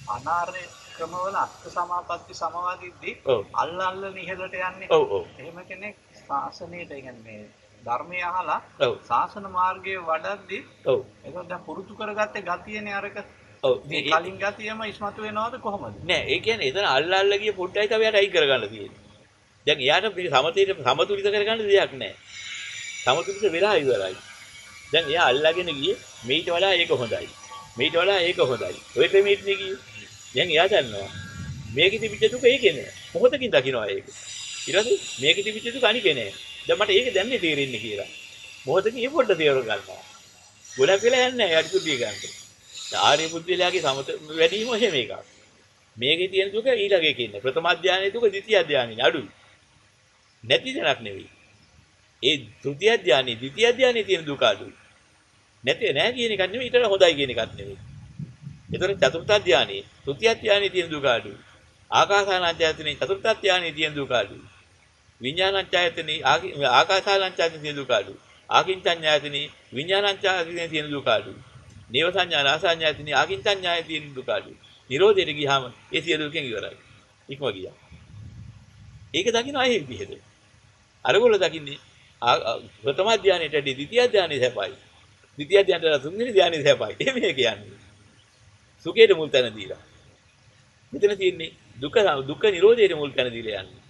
අනාර්ය ක්‍රමවල අර්ථ සමාපatti සමවාදීදී ඔව්. අල්ල නිහෙලට යන්නේ. ඔව් ඔව්. එහෙම කෙනෙක් ශාසනයට කියන්නේ මේ ධර්මය අහලා ඔව්. ශාසන මාර්ගයේ වඩද්දී ඔව්. ඒක දැන් පුරුදු කරගත්තේ ගතියනේ අරක. ඔව්. මේ කලින් ගතියම ඉස්මතු වෙනවද කොහොමද? නෑ ඒ කියන්නේ එතන අල්ල ගිය පොඩ්ඩයි තමයි යාට අයින් කරගන්න තියෙන්නේ. දැන් එයාට සමතේට සමතුලිත කරගන්න දෙයක් නෑ. සමතුලිත වෙලා ඉවරයි. දැන් එයා අල්ලගෙන ගියේ මේට වඩා ඒක හොඳයි. මේට වඩා ඒක හොඳයි. ඔය ක්‍රමෙටනේ ගියේ. දැන් එයා දන්නවා මේකේ තිබිච්ච දුක ඒකේ නෑ. මොහොතකින් දකින්නවා ඒක. ඊට පස්සේ මේකේ තිබිච්ච දුක අනිකේ නෑ. දැන් මට ඒක දැන්නේ තේරෙන්නේ කියලා. මොහොතකින් ඒ පොඩ්ඩ තේරුම් ගන්නවා. ගොඩක් වෙලා යන්නේ නැහැ යාට කුඩිය ගන්න. ආර්ය බුද්ධිලාගේ සමත වැඩිම එහෙම එකක්. මේකේ තියෙන දුක ඊළඟ එකේ ඉන්නේ. ප්‍රථම අධ්‍යානයේ දුක ද්විතිය අධ්‍යානයේ අඩුයි. නැති දෙයක් නෙවෙයි. ඒ තෘතිය අධ්‍යානයේ ද්විතිය අධ්‍යානයේ තියෙන දුක අඩුයි. නැති නෑ කියන එකක් නෙවෙයි ඊට හොඳයි කියන එකක් නෙවෙයි. ඒතර චතුර්ථ අධ්‍යානයේ තෘතිය අධ්‍යානයේ තියෙන දුක අඩුයි. ආකාසානංචයතනේ චතුර්ථ අධ්‍යානයේ තියෙන දුක අඩුයි. විඥානංචයතනේ ආකාසානංචයතනේ තියෙන දුක අඩුයි. ආකින්චඤ්ඤායතනේ විඥානංචයතනේ තියෙන දුක අඩුයි. නේව සංඥා නාසඤ්ඤායතනේ ආකින්චඤ්ඤායතනේ තියෙන දුක අඩුයි. නිරෝධයට ගියාම ඒ සියලු දුකෙන් ඉවරයි. ඉක්ම ගියා. ඒක දකින්න අය විදිහට. අරගොල්ලෝ දකින්නේ ප්‍රථම ධානයේට ද්විතිය ධානයේ සැපයි. ද්විතිය ධානයට තුන්වෙනි ධානයේ සැපයි. එහෙම කියන්නේ. සුඛයට මුල් තැන දීලා. මෙතන තියෙන්නේ දුක නිරෝධයට මුල් තැන දීලා යන්නේ.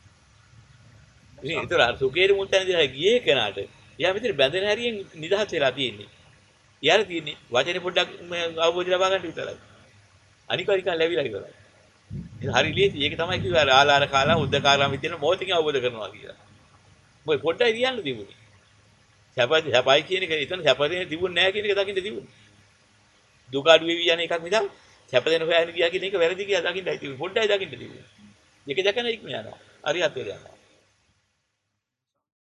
ඉතින් ඒතර සුඛයට මුල් තැන දීලා ගියේ කෙනාට එයා මෙතන බැඳෙන හැරියෙන් නිදහස් වෙලා තියෙන්නේ. එයාට තියෙන්නේ වචනේ පොඩ්ඩක් අවබෝධය ලබා ගන්න විතරයි. අනික නිකන් ලැබිලා ඉවරයි. ඒක හරි ලේසි. ඒක තමයි කිව්වා ආලාර කාලා උද්දකාරම් විදින මොහොතකින් අවබෝධ කරනවා කියලා. මොකද පොඩ්ඩයි කියන්න තිබුණේ. සැපයි කියන එක එතන සැපදෙන තිබුණ නැහැ කියන එක දකින්න තිබුණේ. දුක අඩු වෙවි යන එකක් නිසා සැපදෙන හොයන්න ගියා කියන එක වැරදි කියලා දකින්නයි තිබුණේ. පොඩ්ඩයි දකින්න තිබුණේ. ඒක දැකන ඉක්ම යනවා. හරි අතේ යනවා.